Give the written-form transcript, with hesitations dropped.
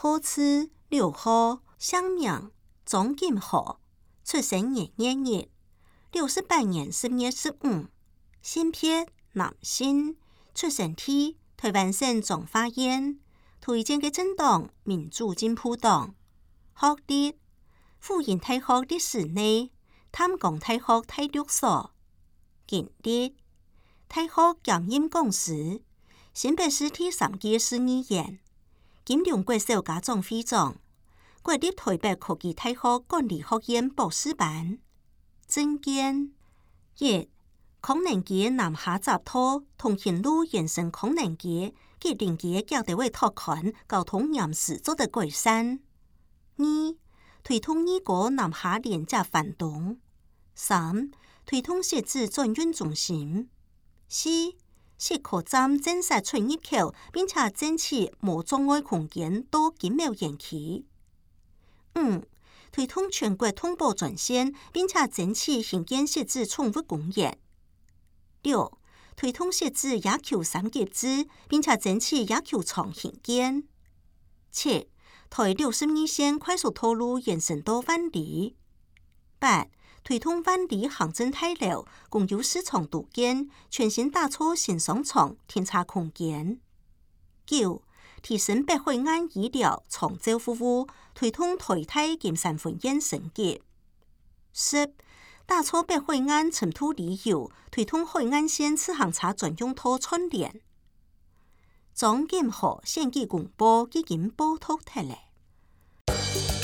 好字6號，鄉名鍾金河，出生年月日68年10月15，性別男性，出生地台灣省彰化縣，推薦嘅政黨民主進步黨。學歷輔仁大學歷史系、淡江大學體育所。經歷大學兼任講師，新北市第3屆市議員，金龍國小家長會長，國立台北科技大學管理學院博士班。政見1. 空能機南下閘拖通勤路延伸空能機及臨機腳地位拓寬交通嚴實做得改善。2. 推動2個南下連接環東。3. 推動設置轉運中心。4. 設客站正式出入口，並且爭取無障礙空間到金茂園區。5. 推動全國通報專線，並且爭取興建設置寵物公園。6. 推動設置野球3級制，並且爭取野球場興建。7. 台62線快速道路延伸到萬里。8. 推動萬里行政大樓公有市場獨建，全新打造新商場停車空間。9. 提升北海岸醫療長照服務，推動台大金山分院升級。10. 打造北海岸深度旅遊，推動海岸線自行車專用道串聯。鍾金河選舉公報已經報導出來。